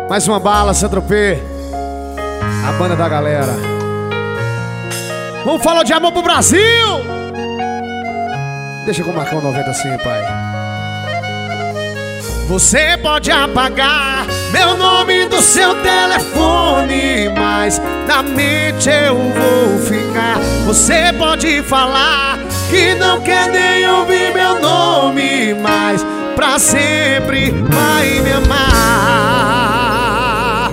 Mais uma bala, Saint-Tropez, a banda da galera. Vamos falar de amor pro Brasil. Deixa com o Marcão 90 assim, pai. Você pode apagar meu nome do seu telefone, mas na mente eu vou ficar. Você pode falar que não quer nem ouvir meu nome, mas pra sempre vai me amar.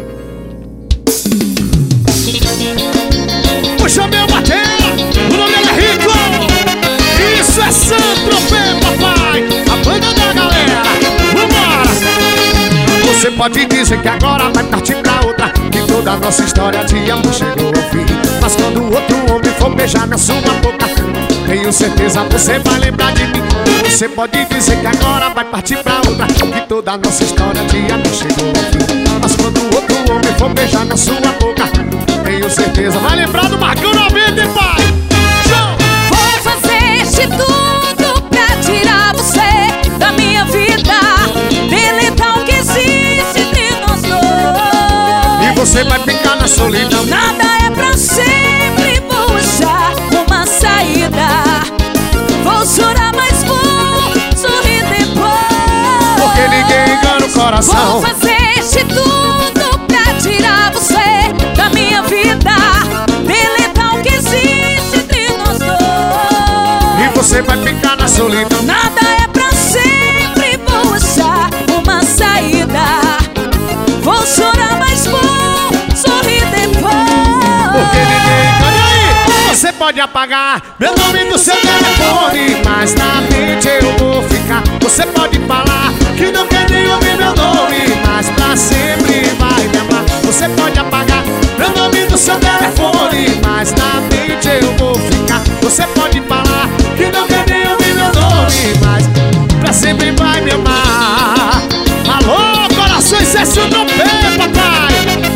Puxa meu bater, o nome dele é Rico. Isso é Saint-Tropez, papai, a banda da galera. Vambora! Você pode dizer que agora vai partir pra outra, que toda a nossa história de amor chegou ao fim. Mas quando o outro homem for beijar na sua boca, tenho certeza você vai lembrar de mim. Você pode dizer que agora vai partir pra outra, que toda a nossa história de amor chegou ao fim. Mas quando o outro homem for beijar na sua boca, tenho certeza vai lembrar do Marcão 90, pai. Show! Vou fazer de tudo pra tirar você da minha vida, deletar o que existe entre nós dois. E você vai ficar na solidão. Nada é pra sempre, vou achar uma saída. Vou chorar, mas vou sorrir depois, porque ninguém engana o coração. vou fazer de tudo pra tirar você da minha vida, deletar o que existe entre nós dois. E você vai ficar na solidão. Nada é pra sempre, vou achar uma saída. Vou chorar, mas vou sorrir depois, porque ninguém engana. Aí, você pode apagar meu nome do seu telefone, mas na mente eu vou ficar. Você pode falar que não quer nem ouvir meu nome, mas pra sempre vai me amar. Você pode apagar meu nome do seu telefone, mas na mente eu vou ficar. Você pode falar que não quer nem ouvir meu nome, mas pra sempre vai me amar. Alô, corações, isso é Saint-Tropez, papai.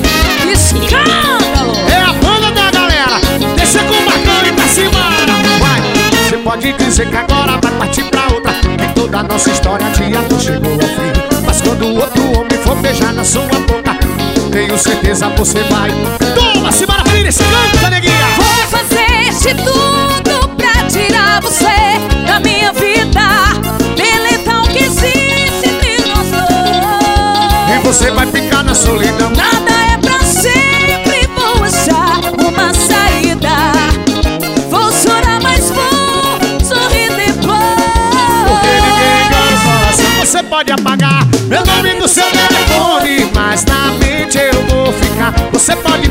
escândalo! É a banda da galera. Deixa com o Marcão e pra cima. Vai. Você pode dizer que agora vai partir pra outra, que toda a nossa história de amor chegou ao fim. Mas quando o outro homem for beijar na sua boca, tenho certeza você vai. Toma, Simara Pires, canta, neguinha. Vou fazer de tudo pra tirar você da minha vida, deletar o que existe entre nós dois. E você vai ficar na solidão. Nada é pra sempre, vou achar uma saída. Vou chorar, mas vou sorrir depois, porque ninguém engana o coração. Você pode apagar meu nome do seu telefone, mas na mente eu vou ficar. Você pode